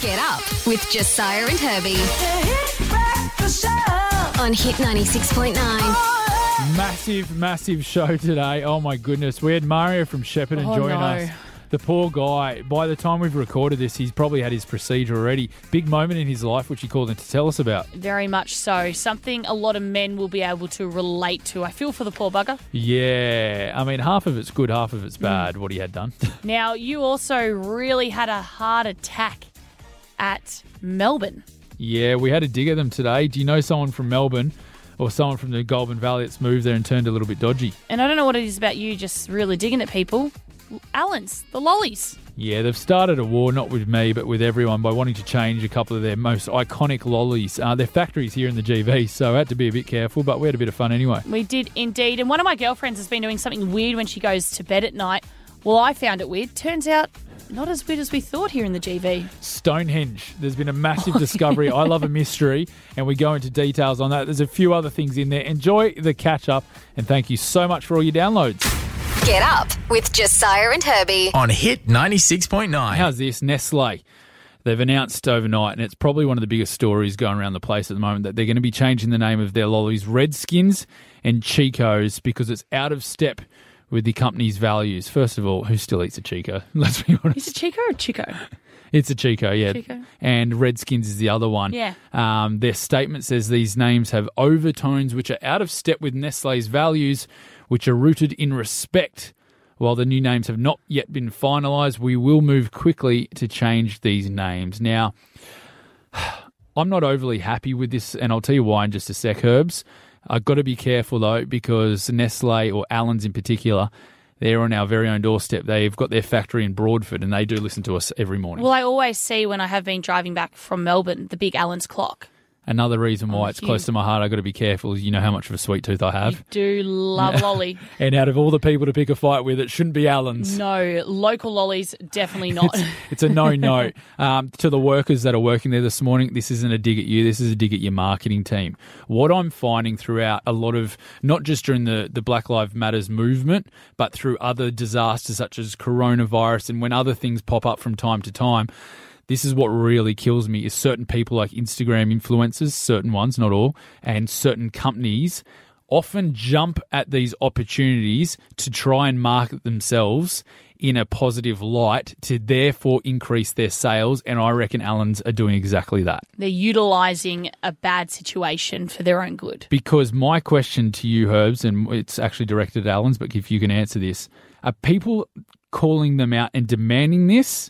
Get up with Josiah and Herbie. On Hit 96.9. Massive show today. Oh, my goodness. We had Mario from Shepparton join us. The poor guy, by the time we've recorded this, he's probably had his procedure already. Big moment in his life, which he called in to tell us about. Very much so. Something a lot of men will be able to relate to. I feel for the poor bugger. Yeah. I mean, half of it's good, half of it's bad, what he had done. Now, you also really had a heart attack at Melbourne. Yeah, we had a dig at them today. Do you know someone from Melbourne or someone from the Goulburn Valley that's moved there and turned a little bit dodgy? And I don't know what it is about you just really digging at people. Allens, the lollies. Yeah, they've started a war, not with me, but with everyone, by wanting to change a couple of their most iconic lollies. Their factories here in the GV, so I had to be a bit careful, but we had a bit of fun anyway. We did indeed. And one of my girlfriends has been doing something weird when she goes to bed at night. Well, I found it weird. Turns out, not as weird as we thought here in the GV. Stonehenge. There's been a massive discovery. I love a mystery, and we go into details on that. There's a few other things in there. Enjoy the catch-up, and thank you so much for all your downloads. Get up with Josiah and Herbie. On Hit 96.9. How's this? Nestle. They've announced overnight, and it's probably one of the biggest stories going around the place at the moment, that they're going to be changing the name of their lollies Redskins and Chicos because it's out of step with the company's values. First of all, who still eats a Chico? Let's be honest. Is it Chico or Chico? It's a Chico, yeah. Chico. And Redskins is the other one. Yeah. Their statement says these names have overtones which are out of step with Nestle's values, which are rooted in respect. While the new names have not yet been finalised, we will move quickly to change these names. Now, I'm not overly happy with this, and I'll tell you why in just a sec, Herbs. I've got to be careful, though, because Nestle, or Allens in particular, they're on our very own doorstep. They've got their factory in Broadford, and they do listen to us every morning. Well, I always see when I have been driving back from Melbourne, the big Allens clock. Another reason why it's close to my heart, I've got to be careful, is you know how much of a sweet tooth I have. You do love lolly. And out of all the people to pick a fight with, it shouldn't be Allens. No, local lollies, definitely not. It's a no-no. To the workers that are working there this morning, this isn't a dig at you, this is a dig at your marketing team. What I'm finding throughout a lot of, not just during the Black Lives Matters movement, but through other disasters such as coronavirus and when other things pop up from time to time, this is what really kills me, is certain people like Instagram influencers, certain ones, not all, and certain companies often jump at these opportunities to try and market themselves in a positive light to therefore increase their sales, and I reckon Allens are doing exactly that. They're utilising a bad situation for their own good. Because my question to you, Herbs, and it's actually directed at Allens, but if you can answer this, are people calling them out and demanding this,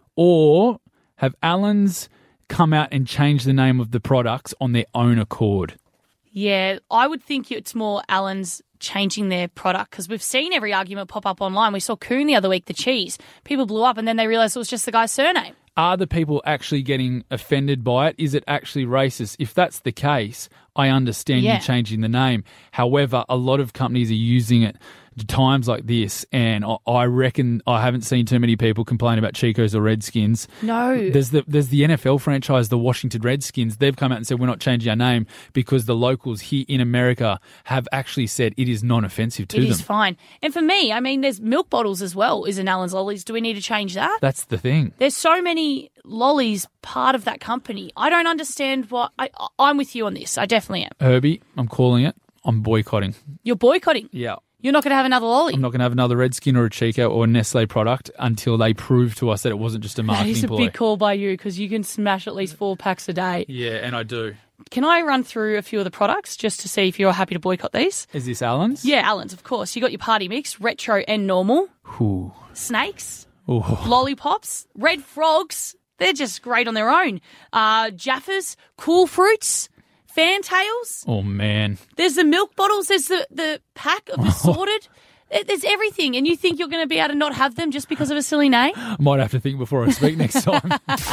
or have Allens come out and changed the name of the products on their own accord? Yeah, I would think it's more Allens changing their product, because we've seen every argument pop up online. We saw Coon the other week, the cheese. People blew up and then they realised it was just the guy's surname. Are the people actually getting offended by it? Is it actually racist? If that's the case, I understand you changing the name. However, a lot of companies are using it to times like this, and I reckon I haven't seen too many people complain about Chicos or Redskins. No. There's the NFL franchise, the Washington Redskins. They've come out and said we're not changing our name because the locals here in America have actually said it is non-offensive to them. It is fine. And for me, I mean, there's milk bottles as well, is in Allens Lollies. Do we need to change that? That's the thing. There's so many lollies part of that company. I don't understand what... I'm with you on this. I definitely am. Herbie, I'm calling it. I'm boycotting. You're boycotting? Yeah. You're not going to have another lolly? I'm not going to have another Redskin or a Chico or a Nestle product until they prove to us that it wasn't just a marketing ploy. That is a big call by you, because you can smash at least 4 packs a day. Yeah, and I do. Can I run through a few of the products just to see if you're happy to boycott these? Is this Allens? Yeah, Allens, of course. You got your party mix, retro and normal. Ooh. Snakes. Ooh. Lollipops. Red frogs. They're just great on their own. Jaffas. Cool fruits. Fantails. Oh, man. There's the milk bottles. There's the pack of assorted. There's everything. And you think you're going to be able to not have them just because of a silly name? I might have to think before I speak next time.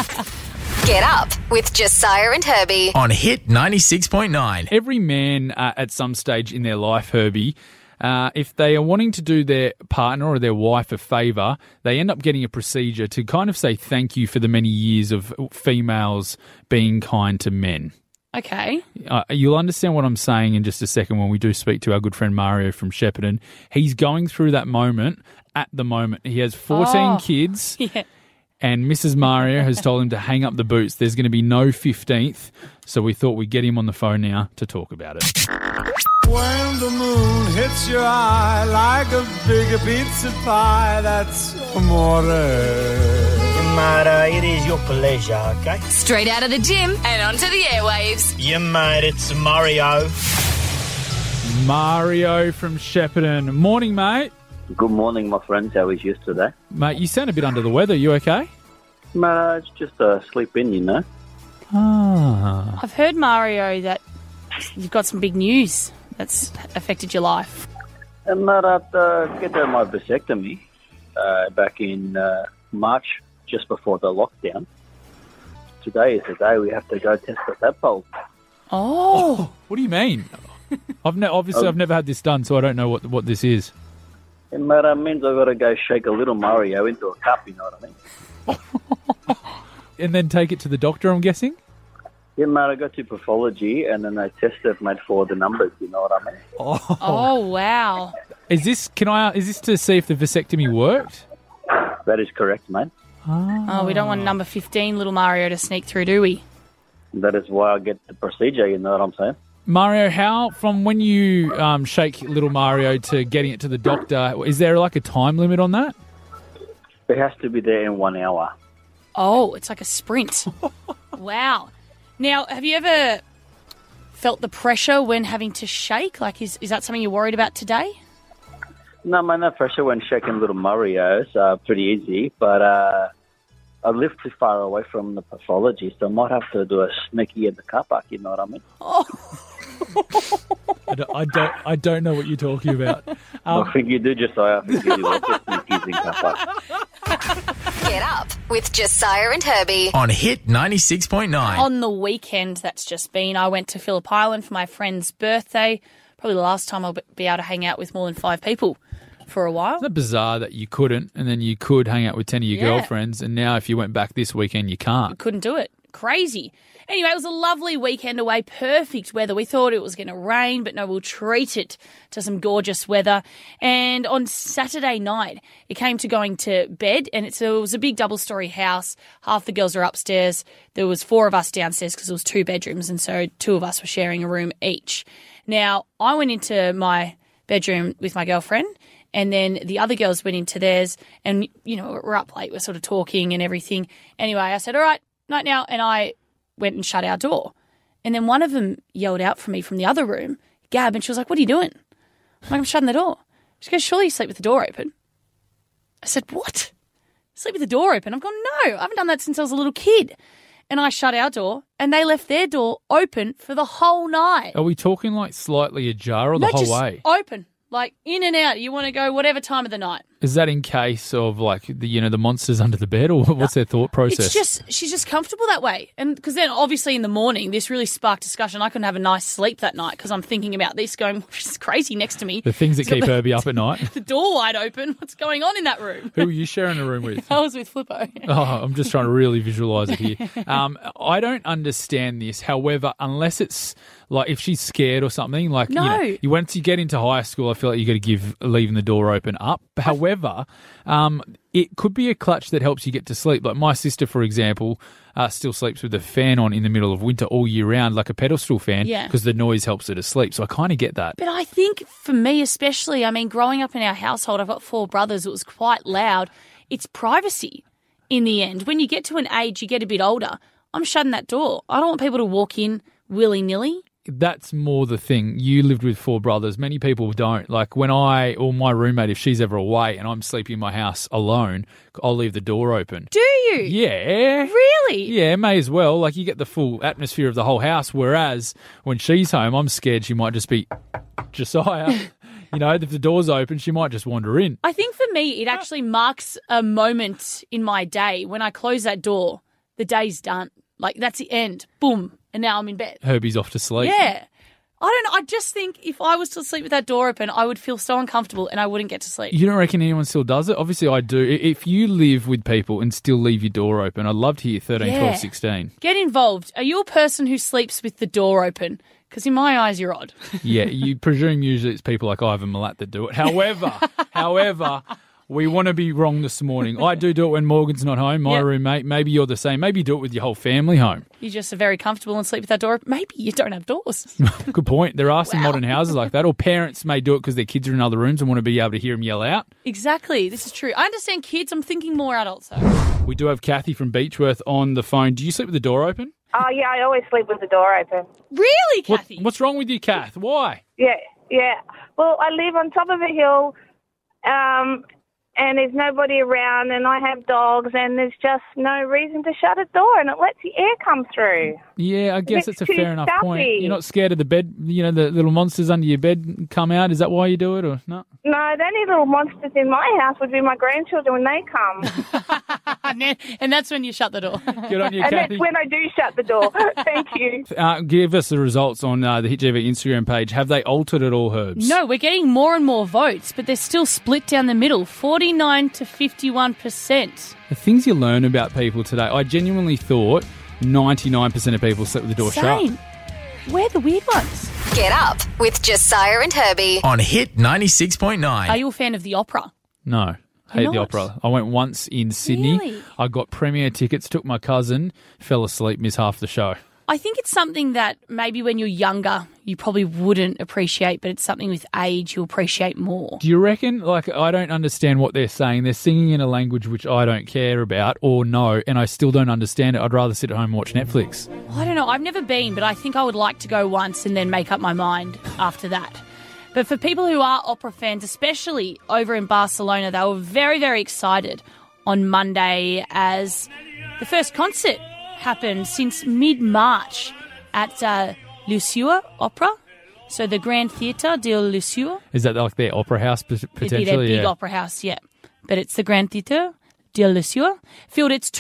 Get up with Josiah and Herbie. On Hit 96.9. Every man at some stage in their life, Herbie, if they are wanting to do their partner or their wife a favour, they end up getting a procedure to kind of say thank you for the many years of females being kind to men. Okay. You'll understand what I'm saying in just a second when we do speak to our good friend Mario from Shepparton. He's going through that moment at the moment. He has 14 kids. Yeah. and Mrs. Mario has told him to hang up the boots. There's going to be no 15th, so we thought we'd get him on the phone now to talk about it. When the moon hits your eye like a big pizza pie, that's amore. Mate, it is your pleasure, okay? Straight out of the gym and onto the airwaves. Yeah, mate, it's Mario. Mario from Shepparton. Morning, mate. Good morning, my friends. How is yours today? Mate, you sound a bit under the weather. You okay? It's just a sleep in, you know. Ah. I've heard, Mario, that you've got some big news that's affected your life. And mate, I get my vasectomy back in March, just before the lockdown. Today is the day we have to go test the tadpoles. Oh. What do you mean? I've never had this done, so I don't know what this is. And mate, that means I've got to go shake a little Mario into a cup, you know what I mean? And then take it to the doctor, I'm guessing? Yeah, mate, I go to pathology and then they test it, mate, for the numbers, you know what I mean? Oh, wow. Is this to see if the vasectomy worked? That is correct, mate. Oh, we don't want number 15 little Mario to sneak through, do we? That is why I get the procedure, you know what I'm saying? Mario, how, from when you shake little Mario to getting it to the doctor, is there like a time limit on that? It has to be there in 1 hour. Oh, it's like a sprint. Wow. Now, have you ever felt the pressure when having to shake? Like, is that something you're worried about today? No, man, no pressure when shaking little Marios. Pretty easy, but I live too far away from the pathology, so I might have to do a sneaky in the car park, you know what I mean? I don't know what you're talking about. I think you do, Josiah. I think you do lots of sneakies in car park. Get up with Josiah and Herbie. On Hit 96.9. On the weekend that's just been, I went to Phillip Island for my friend's birthday. Probably the last time I'll be able to hang out with more than 5 people for a while. Isn't it bizarre that you couldn't, and then you could hang out with 10 of your girlfriends, and now if you went back this weekend, you can't? Couldn't do it. Crazy. Anyway, it was a lovely weekend away. Perfect weather. We thought it was going to rain, but no, we'll treat it to some gorgeous weather. And on Saturday night, it came to going to bed, and it was a big double-storey house. Half the girls are upstairs. There was 4 of us downstairs because it was 2 bedrooms, and so 2 of us were sharing a room each. Now, I went into my bedroom with my girlfriend, and then the other girls went into theirs, and, you know, we're up late. We're sort of talking and everything. Anyway, I said, all right, night now, and I went and shut our door. And then one of them yelled out for me from the other room, Gab, and she was like, what are you doing? I'm like, I'm shutting the door. She goes, surely you sleep with the door open. I said, what? Sleep with the door open? I've gone, no, I haven't done that since I was a little kid. And I shut our door, and they left their door open for the whole night. Are we talking like slightly ajar or the whole way? Open. Like in and out. You want to go whatever time of the night. Is that in case of like the monsters under the bed, or what's their thought process? She's just comfortable that way, and because then obviously in the morning this really sparked discussion. I couldn't have a nice sleep that night because I'm thinking about this, going, she's crazy next to me. The things that keep Herbie up at night. The door wide open. What's going on in that room? Who were you sharing a room with? I was with Flippo. Oh, I'm just trying to really visualise it here. I don't understand this. However, unless it's like if she's scared or something, like No. Once you get into high school, I feel like you got to give leaving the door open up. However, it could be a clutch that helps you get to sleep. Like my sister, for example, still sleeps with the fan on in the middle of winter all year round, like a pedestal fan, because the noise helps her to sleep. So I kind of get that. But I think for me especially, I mean, growing up in our household, I've got 4 brothers. It was quite loud. It's privacy in the end. When you get to an age, you get a bit older, I'm shutting that door. I don't want people to walk in willy-nilly. That's more the thing. You lived with 4 brothers. Many people don't. Like when my roommate, if she's ever away and I'm sleeping in my house alone, I'll leave the door open. Do you? Yeah. Really? Yeah, may as well. Like you get the full atmosphere of the whole house. Whereas when she's home, I'm scared she might just be Josiah. If the door's open, she might just wander in. I think for me, it actually marks a moment in my day. When I close that door, the day's done. Like that's the end. Boom. And now I'm in bed. Herbie's off to sleep. Yeah. I don't know. I just think if I was to sleep with that door open, I would feel so uncomfortable and I wouldn't get to sleep. You don't reckon anyone still does it? Obviously, I do. If you live with people and still leave your door open, I'd love to hear 13, 12, 16. Get involved. Are you a person who sleeps with the door open? Because in my eyes, you're odd. Yeah, you presume usually it's people like Ivan Milat that do it. However, We want to be wrong this morning. I do it when Morgan's not home, my Yep. roommate. Maybe you're the same. Maybe you do it with your whole family home. You just are very comfortable and sleep with that door. Maybe you don't have doors. Good point. There are some modern houses like that. Or parents may do it because their kids are in other rooms and want to be able to hear them yell out. Exactly. This is true. I understand kids. I'm thinking more adults, though. We do have Kathy from Beechworth on the phone. Do you sleep with the door open? Oh, yeah, I always sleep with the door open. Really, Kathy? What's wrong with you, Kath? Why? Yeah. Well, I live on top of a hill, and there's nobody around, and I have dogs, and there's just no reason to shut a door, and it lets the air come through. Yeah, I guess It's it's a too fair enough point. stuffy. You're not scared of the bed, the little monsters under your bed come out? Is that why you do it, or no? No, the only little monsters in my house would be my grandchildren when they come. And that's when you shut the door. Good on you, And Kathy. that's when I do shut the door. Thank you. Give us the results on the Hit TV Instagram page. Have they altered at all, Herbs? No, we're getting more and more votes, but they're still split down the middle, 49 to 51%. The things you learn about people today, I genuinely thought 99% of people slept with the door Same. shut. We're the weird ones. Get up with Josiah and Herbie. On Hit 96.9. Are you a fan of the opera? No. Hate the not? opera. I went once in Sydney. Really? I got premiere tickets, took my cousin, fell asleep, missed half the show. I think it's something that maybe when you're younger you probably wouldn't appreciate, but it's something with age you'll appreciate more. Do you reckon? Like, I don't understand what they're saying. They're singing in a language which I don't care about or know, and I still don't understand it. I'd rather sit at home and watch Netflix. I don't know. I've never been, but I think I would like to go once and then make up my mind after that. But for people who are opera fans, especially over in Barcelona, they were very, very excited on Monday as the first concert happened since mid-March at Lusure Opera. So the Grand Theatre de Lusure. Is that like their opera house It'd potentially? be their big Yeah. opera house, yeah. But it's the Grand Theatre de Lusure. Filled its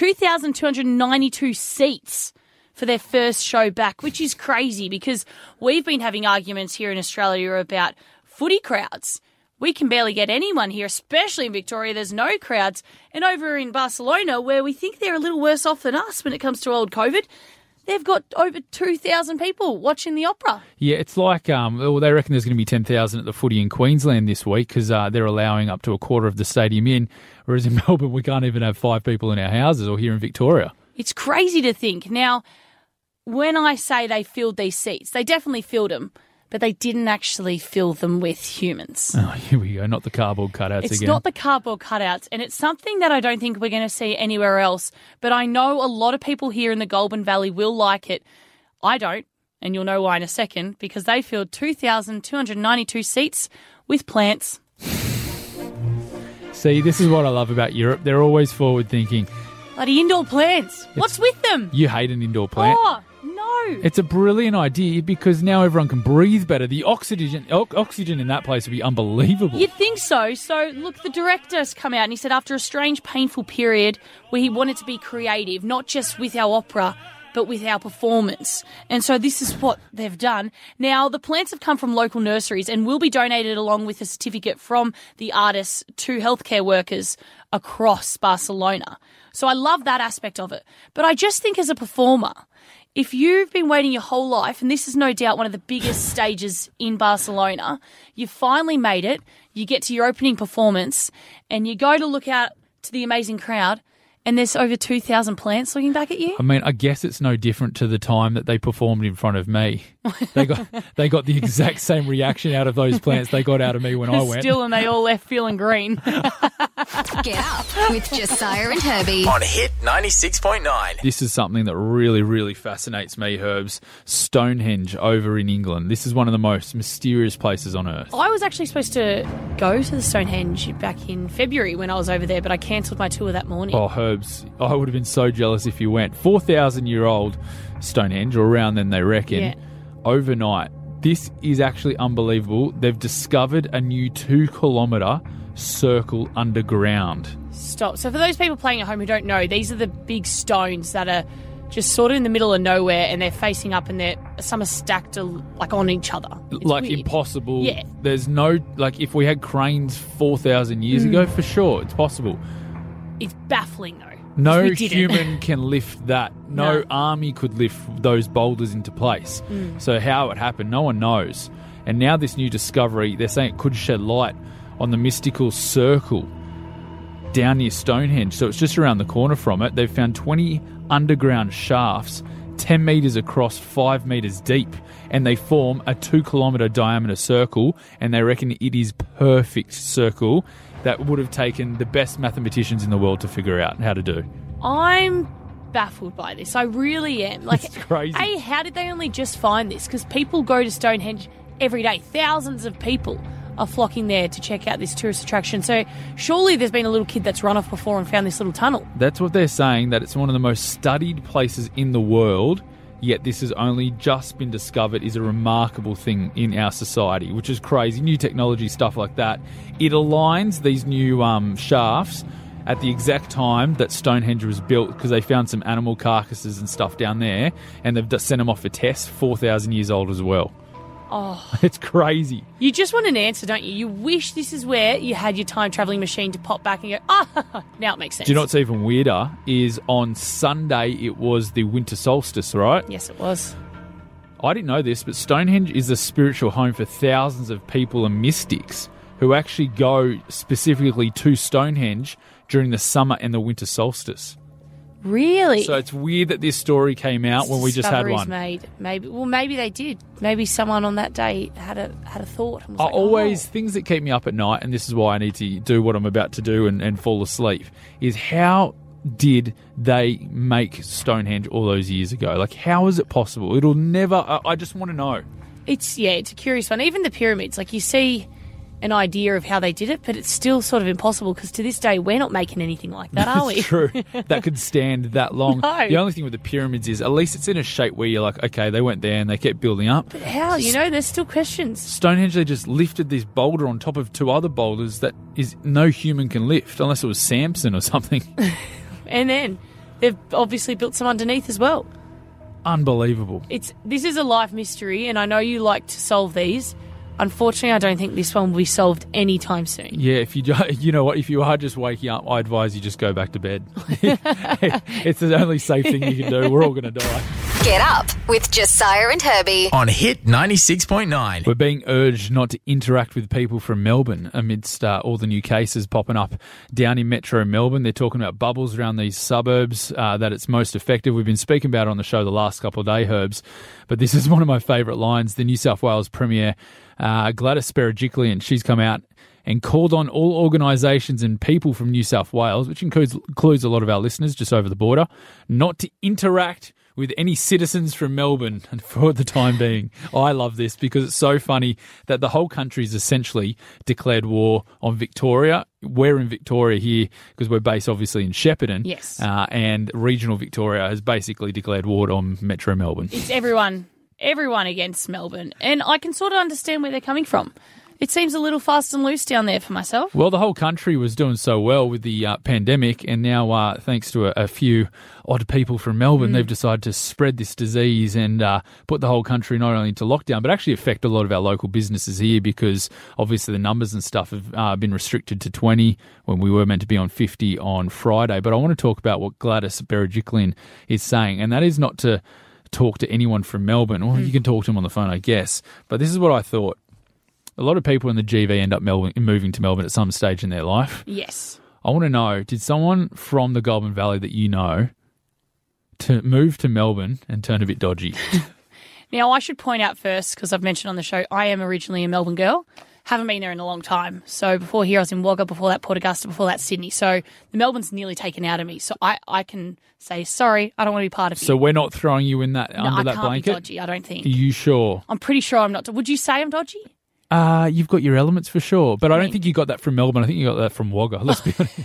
2,292 seats for their first show back, which is crazy because we've been having arguments here in Australia about footy crowds. We can barely get anyone here, especially in Victoria. There's no crowds. And over in Barcelona, where we think they're a little worse off than us when it comes to old COVID, they've got over 2,000 people watching the opera. Yeah, it's like they reckon there's going to be 10,000 at the footy in Queensland this week because they're allowing up to a quarter of the stadium in, whereas in Melbourne we can't even have 5 people in our houses, or here in Victoria. It's crazy to think. Now, when I say they filled these seats, they definitely filled them, but they didn't actually fill them with humans. Oh, here we go, not the cardboard cutouts It's again. not the cardboard cutouts, and it's something that I don't think we're going to see anywhere else, but I know a lot of people here in the Goulburn Valley will like it. I don't, and you'll know why in a second, because they filled 2,292 seats with plants. See, this is what I love about Europe. They're always forward-thinking. Bloody indoor plants. What's with them? You hate an indoor plant. Oh, no. It's a brilliant idea because now everyone can breathe better. The oxygen in that place would be unbelievable. You'd think so. So, look, the director's come out and he said after a strange, painful period where he wanted to be creative, not just with our opera, but with our performance. And so this is what they've done. Now, the plants have come from local nurseries and will be donated along with a certificate from the artists to healthcare workers across Barcelona. So I love that aspect of it. But I just think as a performer, if you've been waiting your whole life, and this is no doubt one of the biggest stages in Barcelona, you finally made it, you get to your opening performance, and you go to look out to the amazing crowd, and there's over 2,000 plants looking back at you. I mean, I guess it's no different to the time that they performed in front of me. They got the exact same reaction out of those plants they got out of me when I went. Still, and they all left feeling green. Get up with Josiah and Herbie. On Hit 96.9. This is something that really, really fascinates me, Herbs. Stonehenge over in England. This is one of the most mysterious places on earth. I was actually supposed to go to the Stonehenge back in February when I was over there, but I cancelled my tour that morning. Oh, Herbs, I would have been so jealous if you went. 4,000-year-old Stonehenge, or around then they reckon, Yeah. overnight. This is actually unbelievable. They've discovered a new 2-kilometre circle underground. Stop. So for those people playing at home who don't know, these are the big stones that are just sort of in the middle of nowhere, and they're facing up, and some are stacked like on each other. It's like weird. impossible. Yeah. There's no, like, if we had cranes 4,000 years ago, for sure, it's possible. It's baffling though. No We didn't. human can lift that. No army could lift those boulders into place. So how it happened, no one knows. And now this new discovery, they're saying it could shed light on the mystical circle down near Stonehenge. So it's just around the corner from it. They've found 20 underground shafts, 10 metres across, 5 metres deep, and they form a 2-kilometre diameter circle, and they reckon it is perfect circle that would have taken the best mathematicians in the world to figure out how to do. I'm baffled by this. I really am. Like, It's crazy. A, how did they only just find this? Because people go to Stonehenge every day. Thousands of people are flocking there to check out this tourist attraction. So surely there's been a little kid that's run off before and found this little tunnel. That's what they're saying, that it's one of the most studied places in the world, yet this has only just been discovered, is a remarkable thing in our society, which is crazy. New technology, stuff like that. It aligns these new shafts at the exact time that Stonehenge was built, because they found some animal carcasses and stuff down there, and they've sent them off for tests, 4,000 years old as well. Oh, It's crazy. you just want an answer, don't you? You wish this is where you had your time-travelling machine to pop back and go, now it makes sense. Do you know what's even weirder is on Sunday it was the winter solstice, right? Yes, it was. I didn't know this, but Stonehenge is a spiritual home for thousands of people and mystics who actually go specifically to Stonehenge during the summer and the winter solstice. Really? So it's weird that this story came out when we just had Discoveries one. made. Maybe they did. Maybe someone on that day had a thought. And was I like, always, oh. things that keep me up at night, and this is why I need to do what I'm about to do and fall asleep, is how did they make Stonehenge all those years ago? Like, how is it possible? It'll never... I just want to know. It's a curious one. Even the pyramids, like you see an idea of how they did it, but it's still sort of impossible because to this day we're not making anything like that, are we? It's true. That could stand that long. No. The only thing with the pyramids is at least it's in a shape where you're like, okay, they went there and they kept building up. But how? There's still questions. Stonehenge, they just lifted this boulder on top of 2 other boulders that is no human can lift, unless it was Samson or something. And then they've obviously built some underneath as well. Unbelievable. This is a life mystery, and I know you like to solve these. Unfortunately, I don't think this one will be solved anytime soon. Yeah, if you know what, if you are just waking up, I advise you just go back to bed. It's the only safe thing you can do. We're all going to die. Get up with Josiah and Herbie. On Hit 96.9. We're being urged not to interact with people from Melbourne amidst all the new cases popping up down in Metro Melbourne. They're talking about bubbles around these suburbs, that it's most effective. We've been speaking about it on the show the last couple of days, Herbs, but this is one of my favourite lines. The New South Wales Premier, Gladys Berejiklian, she's come out and called on all organisations and people from New South Wales, which includes a lot of our listeners just over the border, not to interact with any citizens from Melbourne for the time being. I love this because it's so funny that the whole country's essentially declared war on Victoria. We're in Victoria here because we're based obviously in Shepparton. Yes. And regional Victoria has basically declared war on Metro Melbourne. It's everyone against Melbourne. And I can sort of understand where they're coming from. It seems a little fast and loose down there for myself. Well, the whole country was doing so well with the pandemic, and now thanks to a few odd people from Melbourne, they've decided to spread this disease and put the whole country not only into lockdown, but actually affect a lot of our local businesses here because obviously the numbers and stuff have been restricted to 20 when we were meant to be on 50 on Friday. But I want to talk about what Gladys Berejiklian is saying, and that is not to talk to anyone from Melbourne. Well, you can talk to them on the phone, I guess. But this is what I thought. A lot of people in the GV end up moving to Melbourne at some stage in their life. Yes. I want to know, did someone from the Goulburn Valley that you know to move to Melbourne and turn a bit dodgy? Now, I should point out first, because I've mentioned on the show, I am originally a Melbourne girl. Haven't been there in a long time. So before here, I was in Wagga, before that Port Augusta, before that Sydney. So the Melbourne's nearly taken out of me. So I can say, sorry, I don't want to be part of you. So we're not throwing you in that No, under I that can't blanket? be dodgy, I don't think. Are you sure? I'm pretty sure I'm not. Would you say I'm dodgy? You've got your elements for sure, but I don't think you got that from Melbourne. I think you got that from Wagga. Let's be honest.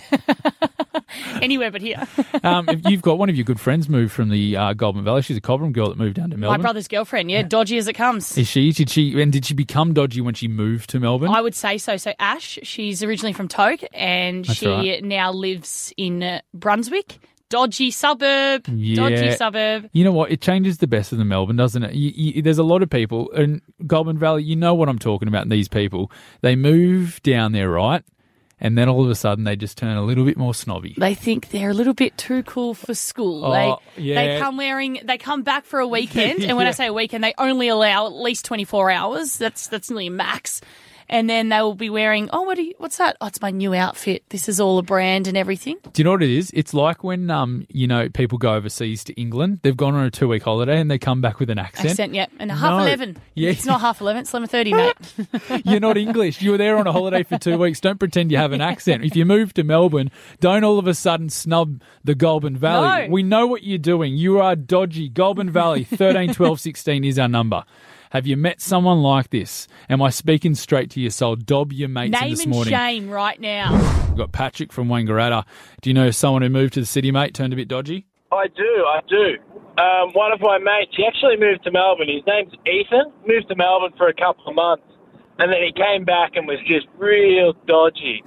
Anywhere but here. If you've got one of your good friends moved from the Goulburn Valley. She's a Cobram girl that moved down to Melbourne. My brother's girlfriend, dodgy as it comes. Is she? Did she become dodgy when she moved to Melbourne? I would say so. So Ash, she's originally from Toke, and That's she right. now lives in Brunswick. Dodgy suburb. Yeah. Dodgy suburb. You know what? It changes the best of the Melbourne, doesn't it? There's a lot of people in Goulburn Valley. You know what I'm talking about. These people, they move down there, right? And then all of a sudden, they just turn a little bit more snobby. They think they're a little bit too cool for school. Oh, yeah. They come back for a weekend, and when I say a weekend, they only allow at least 24 hours. That's nearly a max. and then they will be wearing, what's that? Oh, it's my new outfit. This is all a brand and everything. Do you know what it is? It's like when, people go overseas to England. They've gone on a 2-week holiday and they come back with an accent. Yeah. And 11:30. Yeah. It's not 11:30, it's 11:30, mate. You're not English. You were there on a holiday for 2 weeks. Don't pretend you have an accent. If you move to Melbourne, don't all of a sudden snub the Goulburn Valley. No. We know what you're doing. You are dodgy. Goulburn Valley, 13 12 16 is our number. Have you met someone like this? Am I speaking straight to your soul? Dob your mates in this morning. Name and shame right now. We've got Patrick from Wangaratta. Do you know someone who moved to the city, mate, turned a bit dodgy? I do. One of my mates, he actually moved to Melbourne. His name's Ethan. Moved to Melbourne for a couple of months. And then he came back and was just real dodgy.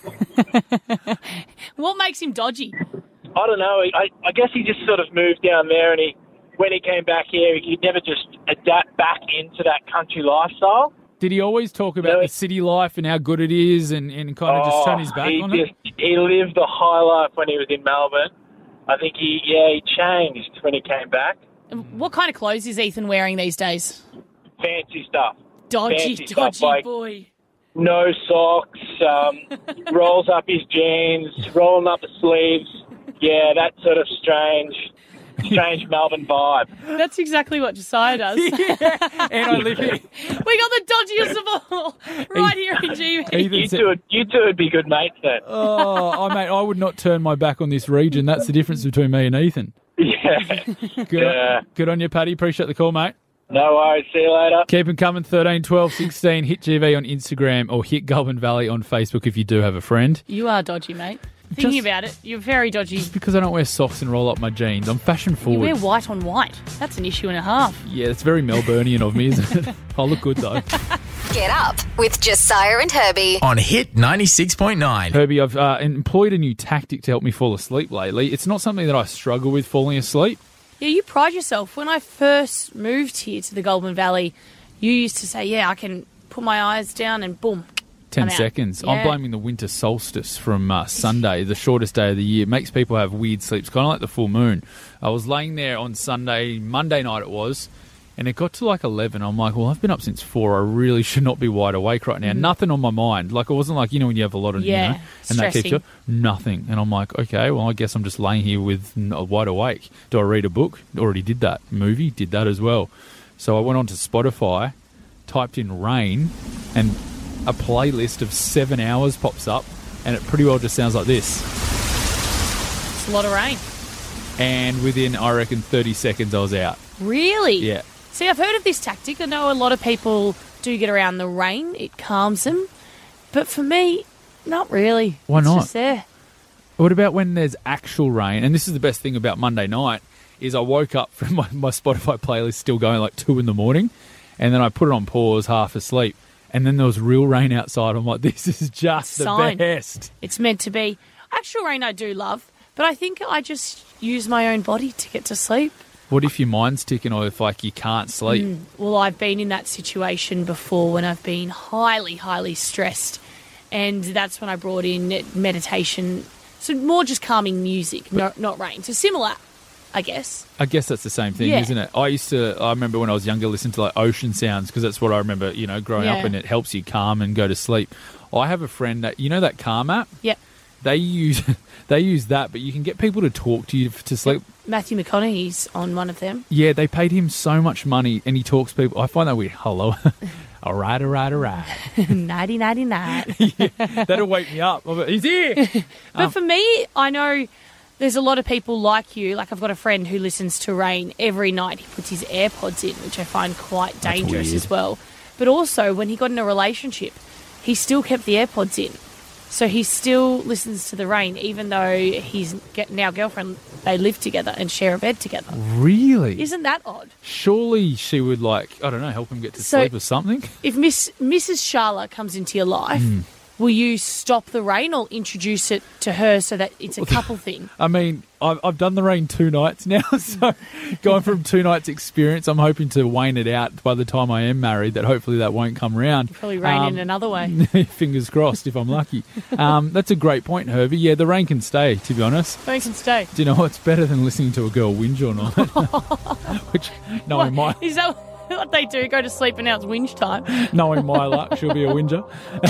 What makes him dodgy? I don't know. I guess he just sort of moved down there, and when he came back here, he could never just adapt back into that country lifestyle. Did he always talk about the city life and how good it is and kind of just turn his back on it? He lived the high life when he was in Melbourne. I think he changed when he came back. What kind of clothes is Ethan wearing these days? Fancy stuff. Dodgy like boy. No socks, rolls up his jeans, rolling up the sleeves. Yeah, that sort of strange Melbourne vibe. That's exactly what Josiah does. Yeah, and I live here. We got the dodgiest of all right here in GB. You two would be good mates then. Mate, I would not turn my back on this region. That's the difference between me and Ethan. Yeah. Good on you, Paddy. Appreciate the call, mate. No worries. See you later. Keep them coming, 13 12 16. Hit GV on Instagram or hit Goulburn Valley on Facebook if you do have a friend. You are dodgy, mate. Thinking about it, you're very dodgy. Just because I don't wear socks and roll up my jeans. I'm fashion forward. You wear white on white. That's an issue and a half. Yeah, it's very Melburnian of me, isn't it? I look good, though. Get up with Josiah and Herbie. On Hit 96.9. Herbie, I've employed a new tactic to help me fall asleep lately. It's not something that I struggle with falling asleep. Yeah, you pride yourself. When I first moved here to the Goulburn Valley, you used to say, I can put my eyes down and boom. 10 seconds. Yeah. I'm blaming the winter solstice from Sunday, the shortest day of the year. It makes people have weird sleeps, kind of like the full moon. I was laying there on Monday night it was, and it got to like 11. I'm like, well, I've been up since 4. I really should not be wide awake right now. Nothing on my mind. Like, it wasn't like, when you have a lot of, and that keeps you, nothing. And I'm like, okay, well, I guess I'm just laying here with wide awake. Do I read a book? Already did that. Movie? Did that as well. So I went on to Spotify, typed in rain, and a playlist of 7 hours pops up, and it pretty well just sounds like this. It's a lot of rain. And within, I reckon, 30 seconds, I was out. Really? Yeah. See, I've heard of this tactic. I know a lot of people do get around the rain. It calms them. But for me, not really. Why not? It's just there. What about when there's actual rain? And this is the best thing about Monday night, is I woke up from my Spotify playlist still going like 2 in the morning, and then I put it on pause, half asleep. And then there was real rain outside. I'm like, this is just the best. It's meant to be. Actual rain I do love, but I think I just use my own body to get to sleep. What if your mind's ticking or if like you can't sleep? Well, I've been in that situation before when I've been highly, highly stressed. And that's when I brought in meditation. So more just calming music, not rain. So similar, I guess. I guess that's the same thing, isn't it? I remember when I was younger, listen to like ocean sounds because that's what I remember, growing up, and it helps you calm and go to sleep. I have a friend that, that Calm app? Yep. They use that, but you can get people to talk to you to sleep. Matthew McConaughey's on one of them. Yeah, they paid him so much money and he talks to people. I find that weird. Hello. All right. Nighty, nighty, night. Yeah, that'll wake me up. He's here. But for me, I know there's a lot of people like you. Like I've got a friend who listens to rain every night. He puts his AirPods in, which I find quite dangerous as well. But also, when he got in a relationship, he still kept the AirPods in. So he still listens to the rain, even though his now girlfriend, they live together and share a bed together. Really? Isn't that odd? Surely she would, help him get to sleep or something. If Mrs. Sharla comes into your life, will you stop the rain or introduce it to her so that it's a couple thing? I mean, I've done the rain 2 nights now, so going from 2 nights experience, I'm hoping to wane it out by the time I am married, that hopefully that won't come around. Probably rain in another way. Fingers crossed if I'm lucky. That's a great point, Herbie. Yeah, the rain can stay, to be honest. Rain can stay. Do you know what's better than listening to a girl whinge all night? Which, no, what? might. Is that what they do, go to sleep and now it's whinge time. Knowing my luck, she'll be a whinger.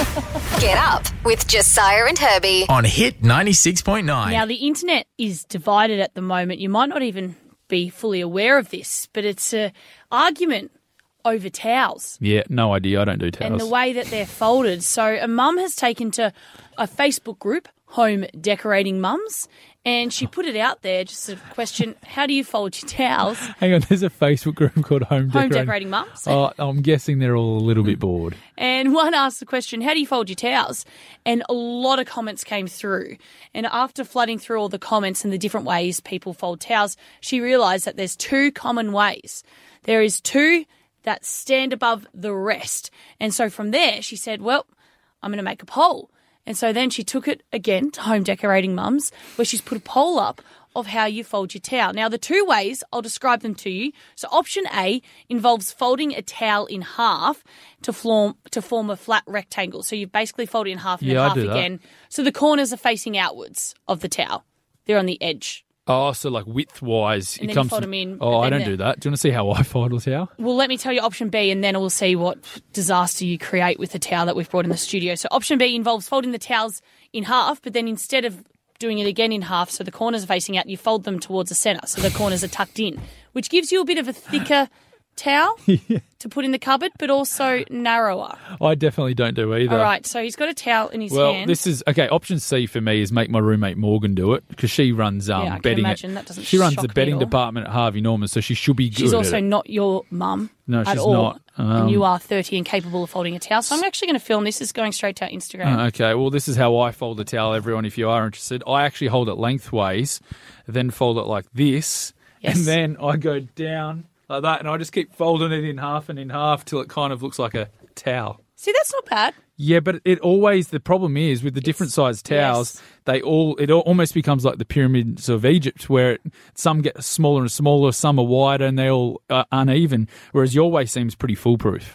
Get up with Josiah and Herbie. On Hit 96.9. Now, the internet is divided at the moment. You might not even be fully aware of this, but it's an argument over towels Yeah, no idea. I don't do towels. and the way that they're folded. So a mum has taken to a Facebook group, Home Decorating Mums, and she put it out there, just a question, how do you fold your towels? Hang on, there's a Facebook group called Home Decorating Mums. Oh, I'm guessing they're all a little bit bored. And one asked the question, how do you fold your towels? And a lot of comments came through. And after flooding through all the comments and the different ways people fold towels, she realised that there's two common ways. There is two that stand above the rest. And so from there, she said, well, I'm going to make a poll. And so then she took it again to Home Decorating Mums, where she's put a poll up of how you fold your towel. Now, the two ways, I'll describe them to you. So option A involves folding a towel in half to form a flat rectangle. So you basically fold it in half and then half again. So the corners are facing outwards of the towel. They're on the edge. Oh, so like width-wise. And then you fold them in. Oh, I don't do that. Do you want to see how I fold a towel? Well, let me tell you option B, and then we'll see what disaster you create with the towel that we've brought in the studio. So option B involves folding the towels in half, but then instead of doing it again in half, so the corners are facing out, you fold them towards the centre, so the corners are tucked in, which gives you a bit of a thicker towel to put in the cupboard, but also narrower. I definitely don't do either. All right, so he's got a towel in his hand. Well, this is okay. Option C for me is make my roommate Morgan do it because she runs I can bedding. imagine that doesn't She runs shock the me bedding at all. department at Harvey Norman, so she should be good. She's at also it. not your mum. No, at she's all. not. And you are 30 and capable of folding a towel. So I'm actually going to film this. It's going straight to our Instagram. Okay, well, this is how I fold a towel, everyone, if you are interested. I actually hold it lengthways, then fold it like this, Yes. and then I go down like that, and I just keep folding it in half till it kind of looks like a towel. See, that's not bad. Yeah, but the problem is with the different sized towels, it almost becomes like the pyramids of Egypt, where some get smaller and smaller, some are wider, and they all are uneven, whereas your way seems pretty foolproof.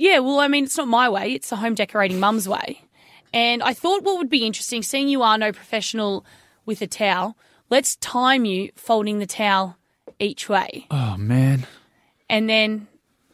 It's not my way. It's the Home Decorating Mum's way. And I thought what would be interesting, seeing you are no professional with a towel, let's time you folding the towel each way. Oh, man. And then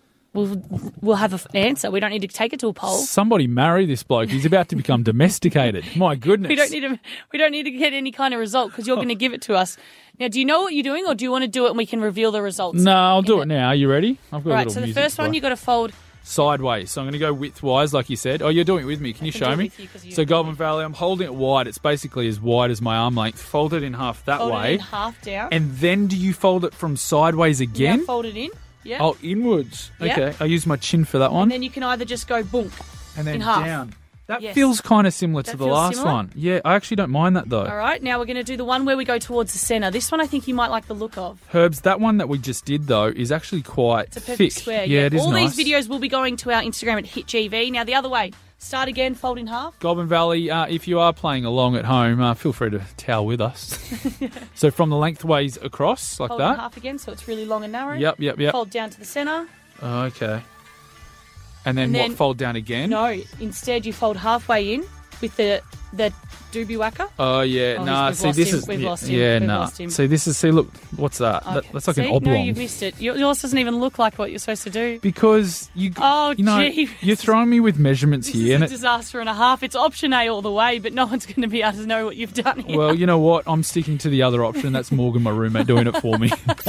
we'll have an answer. We don't need to take it to a poll. Somebody marry this bloke. He's about to become domesticated. My goodness. We don't need to get any kind of result because you're going to give it to us. Now, do you know what you're doing, or do you want to do it and we can reveal the results? No, I'll do it now. Are you ready? I've got a Right, little so the music first one play. you got to fold Sideways. So I'm going to go widthwise, like you said. Oh, you're doing it with me. Can you can show do it me? with you 'cause you- So Goulburn Valley, I'm holding it wide. It's basically as wide as my arm length. Fold it in half that fold it way. in half down. And then do you fold it from sideways again? Now fold it in. Yeah. Oh, inwards. Yeah. Okay. I use my chin for that And one. then you can either just go boonk. And then in half. down. That Yes. feels kind of similar to That the feels last similar? one. Yeah, I actually don't mind that though. All right, now we're going to do the one where we go towards the centre. This one I think you might like the look of. Herbs, that one that we just did though is actually quite It's a perfect thick. square. Yeah, it is All nice. these videos will be going to our Instagram at HitGV. Now the other way, start again, fold in half. Goulburn Valley, if you are playing along at home, feel free to towel with us. So from the lengthways across, like Fold in that. half again so it's really long and narrow. Yep. Fold down to the centre. Okay. And then, And then- what, fold down again? No, instead you fold halfway in with the doobie whacker. Oh, yeah. Oh, nah, we've see, lost this him. is... We've yeah, lost him. Yeah, We've nah. lost him. See, look, what's that? Okay. That's like See? an oblong. No, you've missed it. Yours doesn't even look like what you're supposed to do. Because Oh, gee. you're throwing me with measurements This here. is And a disaster and a half. It's option A all the way, but no one's going to be able to know what you've done here. well, you know what? I'm sticking to the other option. That's Morgan, my roommate, doing it for me.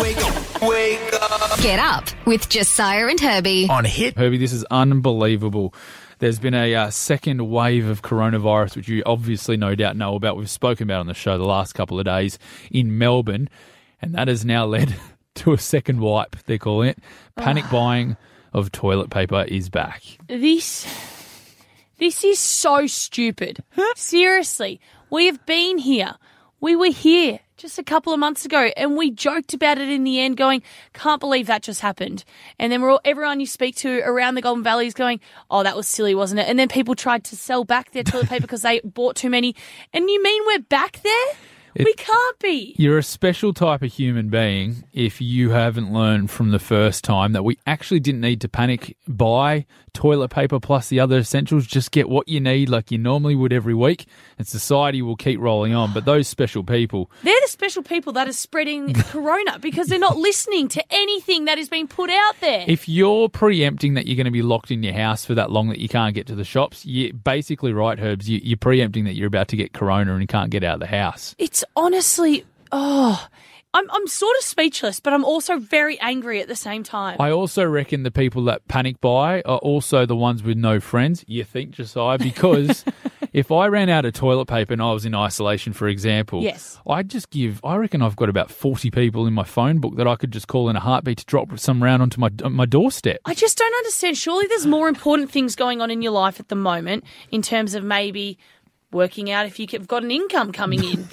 Get up with Josiah and Herbie. On Hit Herbie, this is unbelievable. There's been a second wave of coronavirus, which you obviously no doubt know about. We've spoken about on the show the last couple of days in Melbourne, and that has now led to a second wipe, they're calling it. Panic buying of toilet paper is back. This is so stupid. Seriously, we have been here. We were here just a couple of months ago, and we joked about it in the end, going, "Can't believe that just happened." And then everyone you speak to around the Goulburn Valley is going, "Oh, that was silly, wasn't it?" And then people tried to sell back their toilet paper because they bought too many. And you mean we're back there? We can't be. You're a special type of human being if you haven't learned from the first time that we actually didn't need to panic buy toilet paper plus the other essentials. Just get what you need like you normally would every week, and society will keep rolling on. But those special people... They're the special people that are spreading corona because they're not listening to anything that is being put out there. If you're preempting that you're going to be locked in your house for that long that you can't get to the shops, you're basically right, Herbs. You're preempting that you're about to get corona and you can't get out of the house. It's honestly... I'm sort of speechless, but I'm also very angry at the same time. I also reckon the people that panic buy are also the ones with no friends, you think, Josiah, because if I ran out of toilet paper and I was in isolation, for example, yes, I reckon I've got about 40 people in my phone book that I could just call in a heartbeat to drop some round onto my doorstep. I just don't understand. Surely there's more important things going on in your life at the moment in terms of maybe working out if you've got an income coming in.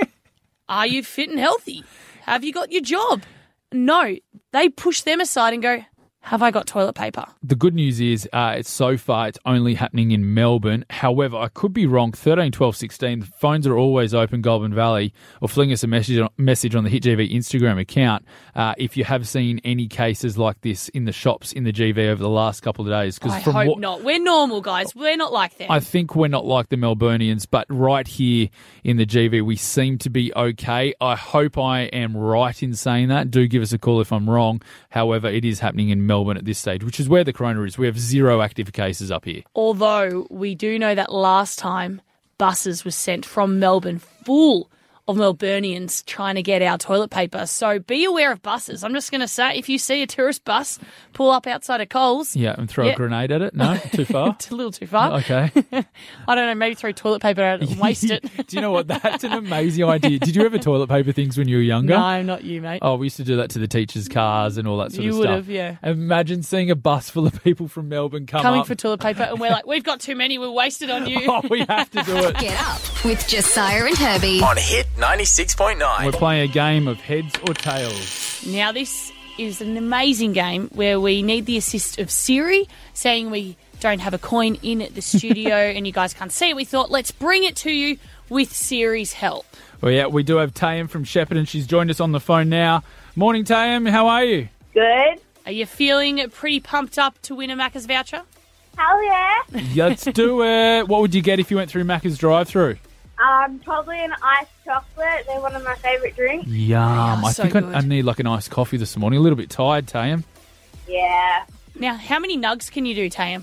Are you fit and healthy? Have you got your job? No. They push them aside and go, have I got toilet paper? The good news is so far it's only happening in Melbourne. However, I could be wrong. 13, 12, 16, the phones are always open, Goulburn Valley, or fling us a message on the Hit GV Instagram account if you have seen any cases like this in the shops in the GV over the last couple of days. I hope not. We're normal, guys. We're not like them. I think we're not like the Melburnians, but right here in the GV, we seem to be okay. I hope I am right in saying that. Do give us a call if I'm wrong. However, it is happening in Melbourne at this stage, which is where the corona is. We have 0 active cases up here. Although we do know that last time buses were sent from Melbourne full of Melburnians trying to get our toilet paper. So be aware of buses. I'm just going to say, if you see a tourist bus pull up outside of Coles... Yeah, and throw a grenade at it? No? Too far? It's a little too far. Okay. I don't know, maybe throw toilet paper at it and waste it. Do you know what? That's an amazing idea. Did you ever toilet paper things when you were younger? No, not you, mate. Oh, we used to do that to the teachers' cars and all that sort of stuff. You would have, yeah. Imagine seeing a bus full of people from Melbourne coming for toilet paper, and we're like, we've got too many, we'll waste it on you. Oh, we have to do it. Get up with Josiah and Herbie. On Hit 96.9. We're playing a game of heads or tails. Now, this is an amazing game where we need the assist of Siri, saying we don't have a coin in the studio and you guys can't see it. We thought, let's bring it to you with Siri's help. Well, yeah, we do have Tayam from Shepparton. She's joined us on the phone now. Morning, Tayam. How are you? Good. Are you feeling pretty pumped up to win a Macca's voucher? Hell yeah. Let's do it. What would you get if you went through Macca's drive-through? Probably an iced chocolate. They're one of my favourite drinks. Yum. I so think good. I need like an iced coffee this morning. A little bit tired, Tayam. Yeah. Now, how many nugs can you do, Tayam?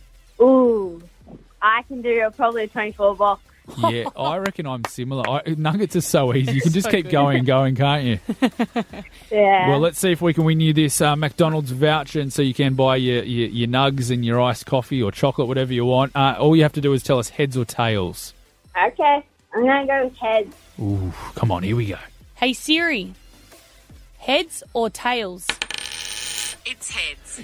Ooh. I can do probably a 24 box. Yeah, I reckon I'm similar. Nuggets are so easy. You can just So keep good. going and going, can't you? Yeah. Well, let's see if we can win you this McDonald's voucher, and so you can buy your nugs and your iced coffee or chocolate, whatever you want. All you have to do is tell us heads or tails. Okay. I'm going to go with heads. Ooh, come on, here we go. Hey, Siri, heads or tails? It's heads.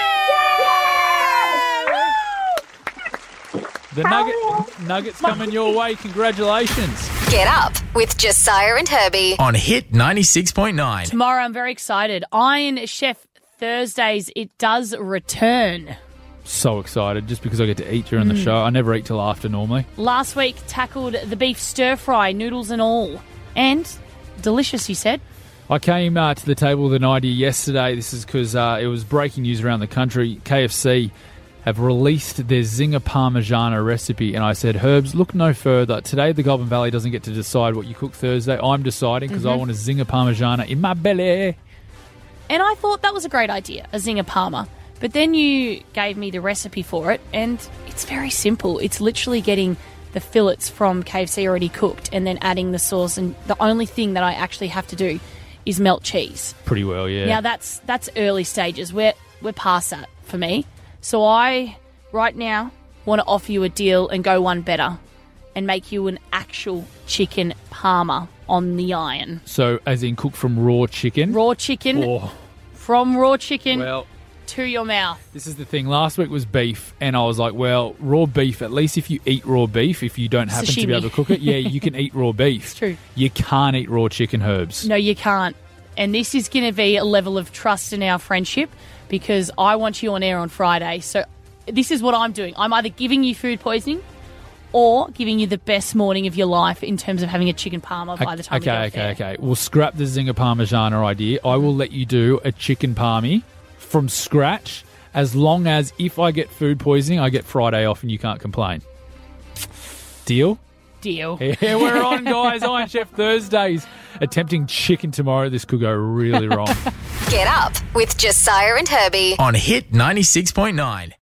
The Nuggets coming your way. Congratulations. Get up with Josiah and Herbie. On Hit 96.9. Tomorrow, I'm very excited. Iron Chef Thursdays, it does return. So excited just because I get to eat during the show. I never eat till after normally. Last week tackled the beef stir fry, noodles and all. And delicious, you said. I came to the table with an idea yesterday. This is because it was breaking news around the country. KFC have released their Zinger Parmigiana recipe, and I said, Herbs, look no further. Today, the Goulburn Valley doesn't get to decide what you cook Thursday. I'm deciding because I want a Zinger Parmigiana in my belly. And I thought that was a great idea, a Zinger Parma. But then you gave me the recipe for it, and it's very simple. It's literally getting the fillets from KFC already cooked and then adding the sauce, and the only thing that I actually have to do is melt cheese. Pretty well, yeah. Now, that's early stages. We're past that for me. So I, right now, want to offer you a deal and go one better and make you an actual chicken parma on the iron. So, as in cook from raw chicken? Raw chicken. Oh. From raw chicken Well, to your mouth. this is the thing. Last week was beef, and I was like, well, raw beef, at least if you eat raw beef, if you don't happen to be Sashimi. able to cook it, yeah, you can eat raw beef. It's true. You can't eat raw chicken, Herbs. No, you can't. And this is going to be a level of trust in our friendship because I want you on air on Friday. So this is what I'm doing. I'm either giving you food poisoning or giving you the best morning of your life in terms of having a chicken parma by the time you get there. Okay. We'll scrap the Zinger Parmigiana idea. I will let you do a chicken parmy from scratch, as long as if I get food poisoning, I get Friday off and you can't complain. Deal? Deal. Yeah, we're on, guys. Iron Chef Thursdays. Attempting chicken tomorrow. This could go really wrong. Get up with Josiah and Herbie. On Hit 96.9.